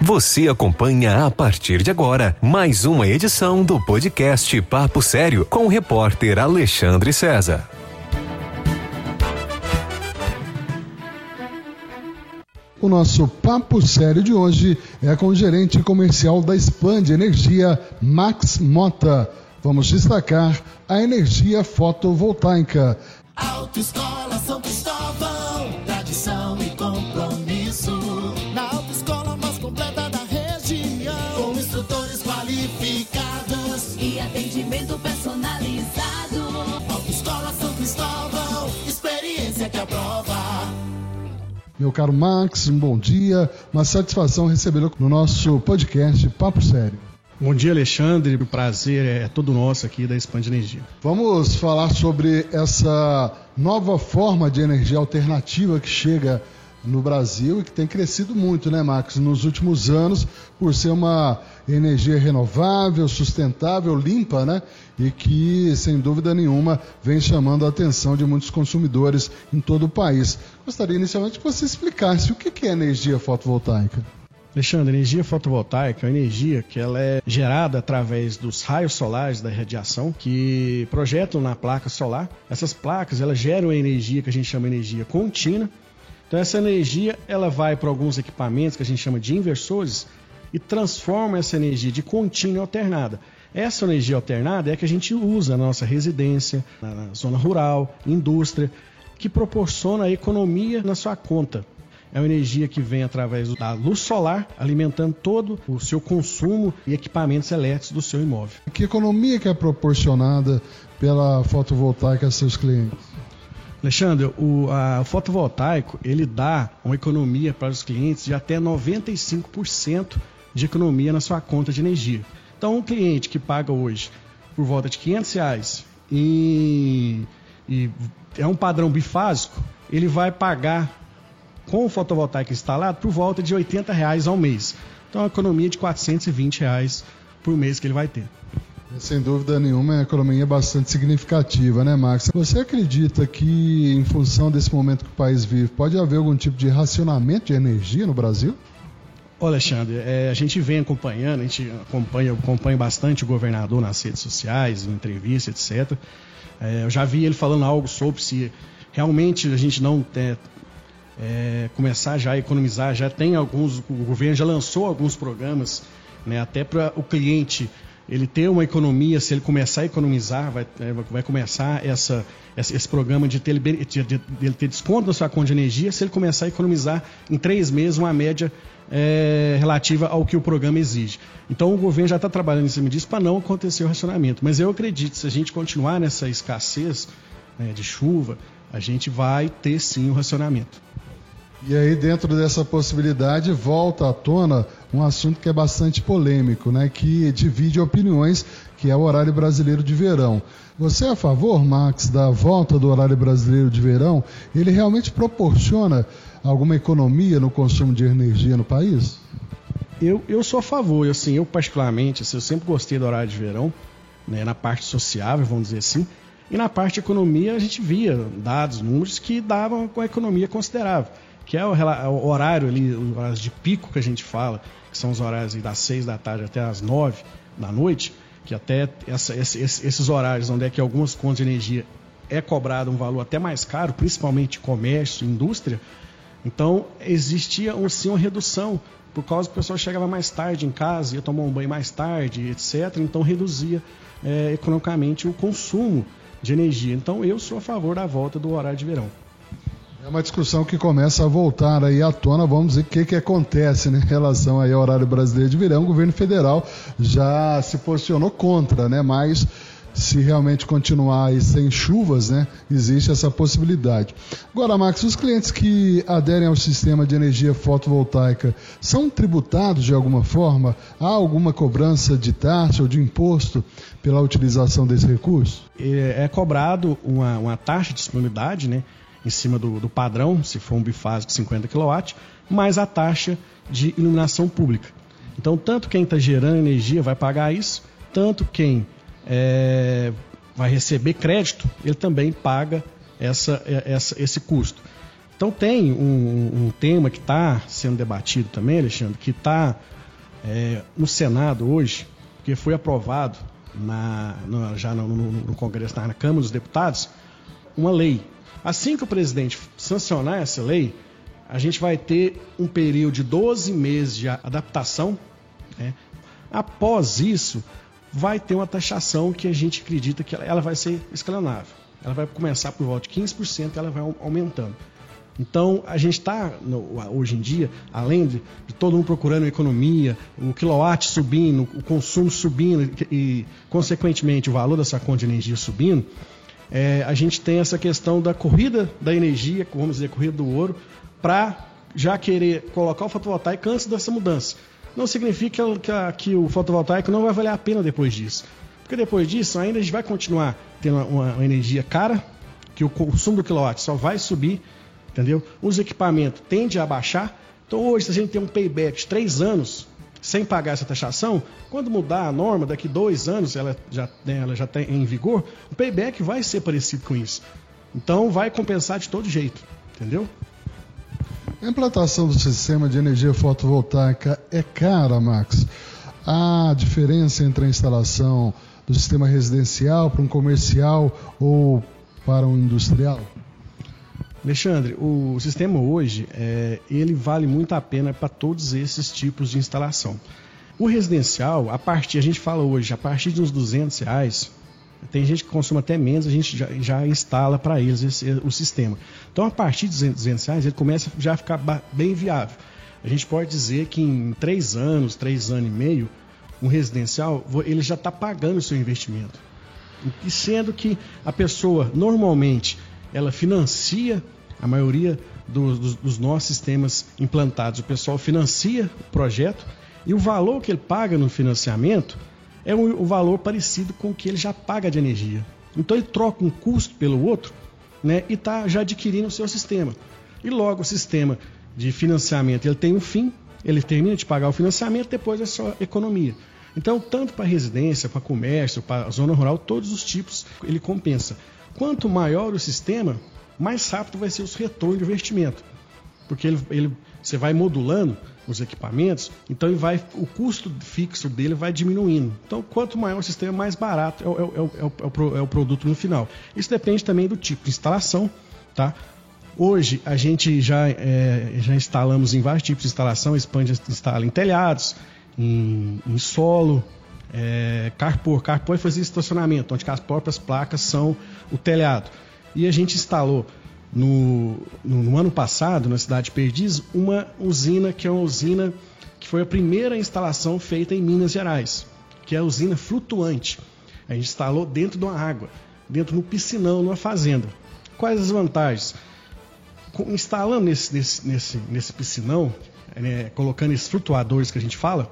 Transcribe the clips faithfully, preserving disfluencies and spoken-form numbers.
Você acompanha a partir de agora mais uma edição do podcast Papo Sério com o repórter Alexandre César. O nosso Papo Sério de hoje é com o gerente comercial da Expand Energia, Max Mota. Vamos destacar a energia fotovoltaica. Autoescola São Cristóvão, tradição e compromisso. Na autoescola mais completa da região, com instrutores qualificados e atendimento personalizado. Autoescola São Cristóvão, experiência que aprova. Meu caro Max, um bom dia, uma satisfação recebê-lo no nosso podcast Papo Sério. Bom dia, Alexandre, o prazer é todo nosso aqui da Expand Energia. Vamos falar sobre essa nova forma de energia alternativa que chega no Brasil e que tem crescido muito, né, Max, nos últimos anos, por ser uma energia renovável, sustentável, limpa, né, e que, sem dúvida nenhuma, vem chamando a atenção de muitos consumidores em todo o país. Gostaria inicialmente que você explicasse o que é energia fotovoltaica. Alexandre, a energia fotovoltaica é uma energia que ela é gerada através dos raios solares da radiação que projetam na placa solar. Essas placas elas geram a energia que a gente chama de energia contínua. Então essa energia ela vai para alguns equipamentos que a gente chama de inversores e transforma essa energia de contínua em alternada. Essa energia alternada é a que a gente usa na nossa residência, na zona rural, indústria, que proporciona a economia na sua conta. É uma energia que vem através da luz solar, alimentando todo o seu consumo e equipamentos elétricos do seu imóvel. Que economia que é proporcionada pela fotovoltaica a seus clientes? Alexandre, o, a, o fotovoltaico ele dá uma economia para os clientes de até noventa e cinco por cento de economia na sua conta de energia. Então, um cliente que paga hoje por volta de quinhentos reais e, e é um padrão bifásico, ele vai pagar com o fotovoltaico instalado por volta de oitenta reais ao mês. Então é uma economia de quatrocentos e vinte reais por mês que ele vai ter. Sem dúvida nenhuma, é uma economia bastante significativa, né, Max? Você acredita que, em função desse momento que o país vive, pode haver algum tipo de racionamento de energia no Brasil? Olha, Alexandre, é, a gente vem acompanhando, a gente acompanha, acompanha bastante o governador nas redes sociais, em entrevistas, etcétera. É, eu já vi ele falando algo sobre se realmente a gente não... É, É, começar já a economizar, já tem alguns, o governo já lançou alguns programas, né, até para o cliente ele ter uma economia, se ele começar a economizar, vai, vai começar essa, esse programa de ter, de, de, de ter desconto na sua conta de energia, se ele começar a economizar em três meses uma média é, relativa ao que o programa exige. Então o governo já está trabalhando em cima disso para não acontecer o racionamento, mas eu acredito que se a gente continuar nessa escassez, né, de chuva, a gente vai ter sim o racionamento. E aí, dentro dessa possibilidade, volta à tona um assunto que é bastante polêmico, né? Que divide opiniões, que é o horário brasileiro de verão. Você é a favor, Max, da volta do horário brasileiro de verão? Ele realmente proporciona alguma economia no consumo de energia no país? Eu, eu sou a favor, assim, eu particularmente, assim, eu sempre gostei do horário de verão, né, na parte sociável, vamos dizer assim, e na parte de economia a gente via dados, números que davam uma economia considerável. Que é o, o horário ali, os horários de pico que a gente fala, que são os horários das seis da tarde até as nove da noite, que até essa, esses, esses horários onde é que algumas contas de energia é cobrado um valor até mais caro, principalmente comércio, indústria. Então existia sim uma redução, por causa que o pessoal chegava mais tarde em casa, ia tomar um banho mais tarde, etcétera. Então reduzia é, economicamente o consumo de energia. Então eu sou a favor da volta do horário de verão. É uma discussão que começa a voltar aí à tona, vamos dizer o que, que acontece, né, em relação aí ao horário brasileiro de verão. O governo federal já se posicionou contra, né, mas se realmente continuar aí sem chuvas, né, existe essa possibilidade. Agora, Max, os clientes que aderem ao sistema de energia fotovoltaica são tributados de alguma forma? Há alguma cobrança de taxa ou de imposto pela utilização desse recurso? É, é cobrado uma, uma taxa de disponibilidade, né, em cima do, do padrão, se for um bifásico cinquenta quilowatts, mais a taxa de iluminação pública. Então, tanto quem está gerando energia vai pagar isso, tanto quem é, vai receber crédito, ele também paga essa, essa, esse custo. Então tem um, um tema que está sendo debatido também, Alexandre, que está é, no Senado hoje, que foi aprovado na, no, já no, no, no Congresso, na Câmara dos Deputados, uma lei. Assim que o presidente sancionar essa lei, a gente vai ter um período de doze meses de adaptação, né? Após isso, vai ter uma taxação que a gente acredita que ela, ela vai ser escalonável. Ela vai começar por volta de quinze por cento e ela vai aumentando. Então, a gente está, hoje em dia, além de, de todo mundo procurando economia, o quilowatt subindo, o consumo subindo e, e consequentemente, o valor dessa conta de energia subindo, é, a gente tem essa questão da corrida da energia, vamos dizer, corrida do ouro, para já querer colocar o fotovoltaico antes dessa mudança. Não significa que, a, que o fotovoltaico não vai valer a pena depois disso. Porque depois disso, ainda a gente vai continuar tendo uma, uma energia cara, que o consumo do quilowatt só vai subir, entendeu? Os equipamentos tendem a baixar. Então hoje, se a gente tem um payback de três anos sem pagar essa taxação, quando mudar a norma, daqui dois anos ela já né, ela já está em vigor, o payback vai ser parecido com isso. Então vai compensar de todo jeito, entendeu? A implantação do sistema de energia fotovoltaica é cara, Max? A diferença entre a instalação do sistema residencial para um comercial ou para um industrial? Alexandre, o sistema hoje, é, ele vale muito a pena para todos esses tipos de instalação. O residencial, a partir, a gente fala hoje, a partir de uns duzentos reais, tem gente que consome até menos, a gente já, já instala para eles esse, o sistema. Então, a partir de duzentos reais, ele começa já a ficar bem viável. A gente pode dizer que em três anos, três anos e meio, um residencial, ele já está pagando o seu investimento. E sendo que a pessoa, normalmente, ela financia, a maioria dos, dos, dos nossos sistemas implantados, o pessoal financia o projeto e o valor que ele paga no financiamento é o, o valor parecido com o que ele já paga de energia. Então ele troca um custo pelo outro, né, e está já adquirindo o seu sistema. E logo o sistema de financiamento ele tem um fim, ele termina de pagar o financiamento, depois é só economia. Então, tanto para residência, para comércio, para zona rural, todos os tipos ele compensa. Quanto maior o sistema, mais rápido vai ser o retorno de investimento. Porque ele, ele, você vai modulando os equipamentos, então ele vai, o custo fixo dele vai diminuindo. Então, quanto maior o sistema, mais barato é o, é o, é o, é o, é o produto no final. Isso depende também do tipo de instalação, tá? Hoje, a gente já, é, já instalamos em vários tipos de instalação, a Expande instala em telhados, em, em solo, É, carport, carport é fazer estacionamento, onde as próprias placas são o telhado. E a gente instalou no, no, no ano passado, na cidade de Perdiz, uma usina que é uma usina que foi a primeira instalação feita em Minas Gerais, que é a usina flutuante. A gente instalou dentro de uma água, dentro de um piscinão, numa fazenda. Quais as vantagens? Instalando nesse, nesse, nesse, nesse piscinão, né, colocando esses flutuadores que a gente fala,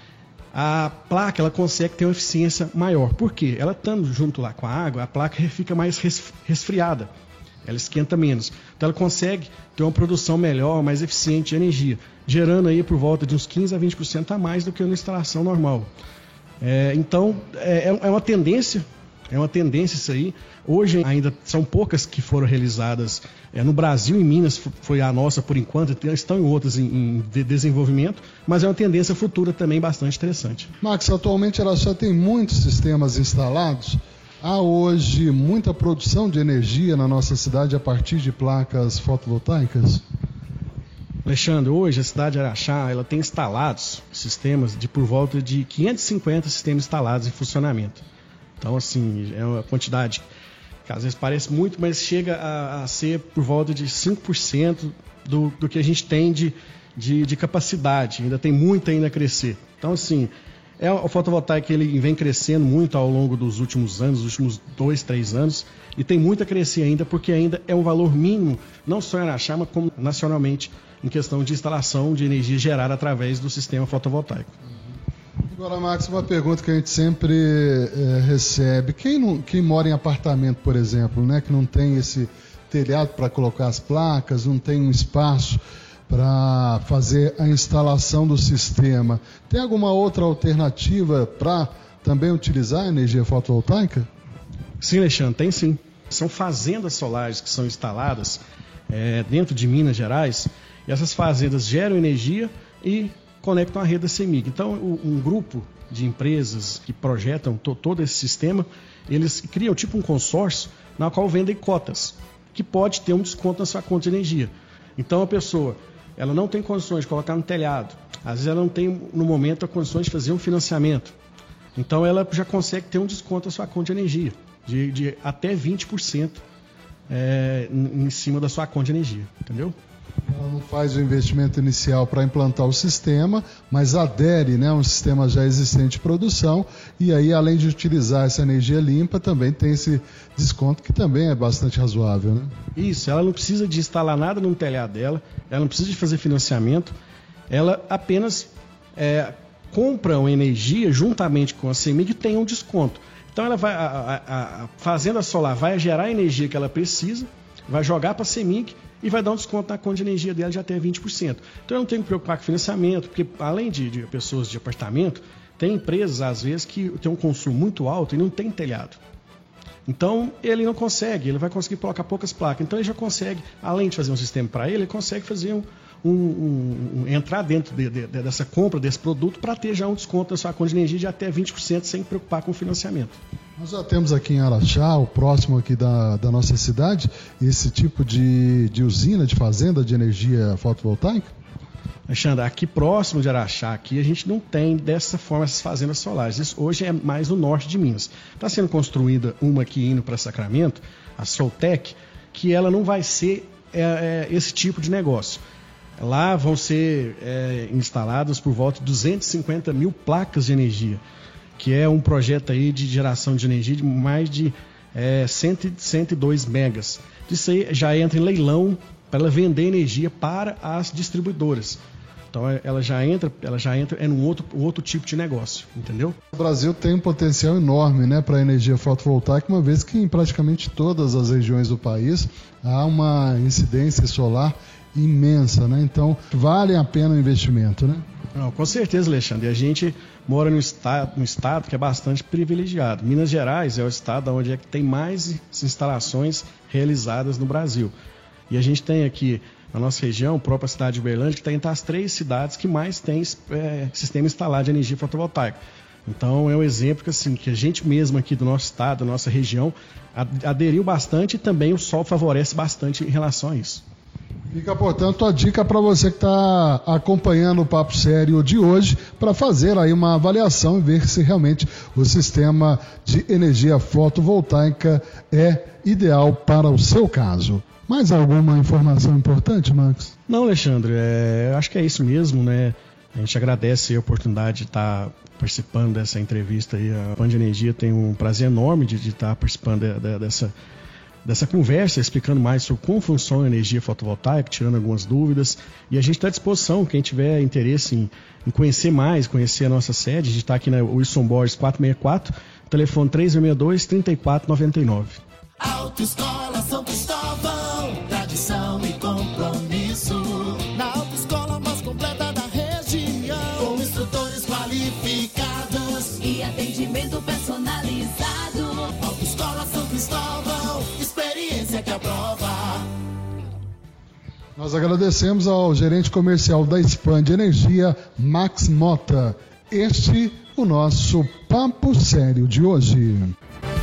a placa ela consegue ter uma eficiência maior. Por quê? Ela estando junto lá com a água, a placa fica mais resfriada, ela esquenta menos. Então ela consegue ter uma produção melhor, mais eficiente de energia, gerando aí por volta de uns quinze a vinte por cento a mais do que uma instalação normal. É, então é, é uma tendência, é uma tendência isso aí. Hoje ainda são poucas que foram realizadas é, no Brasil, em Minas foi a nossa por enquanto, estão em outras em, em de desenvolvimento, mas é uma tendência futura também bastante interessante. Max, atualmente ela já tem muitos sistemas instalados. Há hoje muita produção de energia na nossa cidade a partir de placas fotovoltaicas? Alexandre, hoje a cidade de Araxá ela tem instalados sistemas de por volta de quinhentos e cinquenta sistemas instalados em funcionamento. Então, assim, é uma quantidade que às vezes parece muito, mas chega a, a ser por volta de cinco por cento do, do que a gente tem de, de, de capacidade. Ainda tem muito ainda a crescer. Então, assim, é, o fotovoltaico ele vem crescendo muito ao longo dos últimos anos, dos últimos dois, três anos, e tem muito a crescer ainda, porque ainda é um valor mínimo, não só em Araxá, mas como nacionalmente, em questão de instalação de energia gerada através do sistema fotovoltaico. Agora, Max, uma pergunta que a gente sempre é, recebe. Quem, não, quem mora em apartamento, por exemplo, né, que não tem esse telhado para colocar as placas, não tem um espaço para fazer a instalação do sistema, tem alguma outra alternativa para também utilizar a energia fotovoltaica? Sim, Alexandre, tem sim. São fazendas solares que são instaladas é, dentro de Minas Gerais, e essas fazendas geram energia e conectam a rede da CEMIG. Então, um grupo de empresas que projetam to, todo esse sistema, eles criam tipo um consórcio na qual vendem cotas, que pode ter um desconto na sua conta de energia. Então, a pessoa, ela não tem condições de colocar no telhado, às vezes ela não tem, no momento, a condições de fazer um financiamento. Então, ela já consegue ter um desconto na sua conta de energia, de, de até vinte por cento é, em cima da sua conta de energia, entendeu? Ela não faz o investimento inicial para implantar o sistema, mas adere, né, a um sistema já existente de produção, e aí, além de utilizar essa energia limpa, também tem esse desconto que também é bastante razoável, né? Isso, ela não precisa de instalar nada no telhado dela, ela não precisa de fazer financiamento, ela apenas é, compra uma energia juntamente com a CEMIG e tem um desconto. Então, ela vai, a, a, a fazenda solar vai gerar a energia que ela precisa, vai jogar para a CEMIG e vai dar um desconto na conta de energia dela de até vinte por cento. Então eu não tenho que me preocupar com financiamento, porque além de, de pessoas de apartamento, tem empresas, às vezes, que tem um consumo muito alto e não tem telhado. Então ele não consegue, ele vai conseguir colocar poucas placas. Então ele já consegue, além de fazer um sistema para ele, ele consegue fazer um, um, um, um entrar dentro de, de, dessa compra desse produto para ter já um desconto na sua conta de energia de até vinte por cento sem preocupar com o financiamento. Nós já temos aqui em Araxá, o próximo aqui da, da nossa cidade, esse tipo de, de usina, de fazenda de energia fotovoltaica? Alexandre, aqui próximo de Araxá, aqui a gente não tem dessa forma essas fazendas solares. Isso hoje é mais no norte de Minas. Está sendo construída uma aqui indo para Sacramento, a Soltec, que ela não vai ser é, é, esse tipo de negócio. Lá vão ser é, instaladas por volta de duzentas e cinquenta mil placas de energia, que é um projeto aí de geração de energia de mais de é, cento e dois megas. Isso aí já entra em leilão para ela vender energia para as distribuidoras. Então ela já entra, ela já entra é num outro, outro tipo de negócio, entendeu? O Brasil tem um potencial enorme, né, para a energia fotovoltaica, uma vez que em praticamente todas as regiões do país há uma incidência solar imensa, né? Então vale a pena o investimento, né? Não, com certeza, Alexandre. E a gente mora num estado, num estado que é bastante privilegiado. Minas Gerais é o estado onde é que tem mais instalações realizadas no Brasil. E a gente tem aqui na nossa região, a própria cidade de Uberlândia, que está entre as três cidades que mais tem é, sistema instalado de energia fotovoltaica. Então é um exemplo que, assim, que a gente mesmo aqui do nosso estado, da nossa região, aderiu bastante e também o sol favorece bastante em relação a isso. Fica, portanto, a dica para você que está acompanhando o Papo Sério de hoje, para fazer aí uma avaliação e ver se realmente o sistema de energia fotovoltaica é ideal para o seu caso. Mais alguma informação importante, Max? Não, Alexandre, é, acho que é isso mesmo, né? A gente agradece a oportunidade de estar participando dessa entrevista aí. A Pan de Energia tem um prazer enorme de, de estar participando de, de, dessa, dessa conversa, explicando mais sobre como funciona a energia fotovoltaica, tirando algumas dúvidas. E a gente está à disposição, quem tiver interesse em, em conhecer mais, conhecer a nossa sede, a gente está aqui na Wilson Borges quatrocentos e sessenta e quatro, telefone três seis seis dois, três quatro nove nove. Autoescola São Cristóvão, tradição e compromisso. Na autoescola mais completa da região, com instrutores qualificados e atendimento personalizado. Autoescola São Cristóvão, experiência que aprova. Nós agradecemos ao gerente comercial da Span de Energia, Max Mota. Este o nosso Papo Sério de hoje.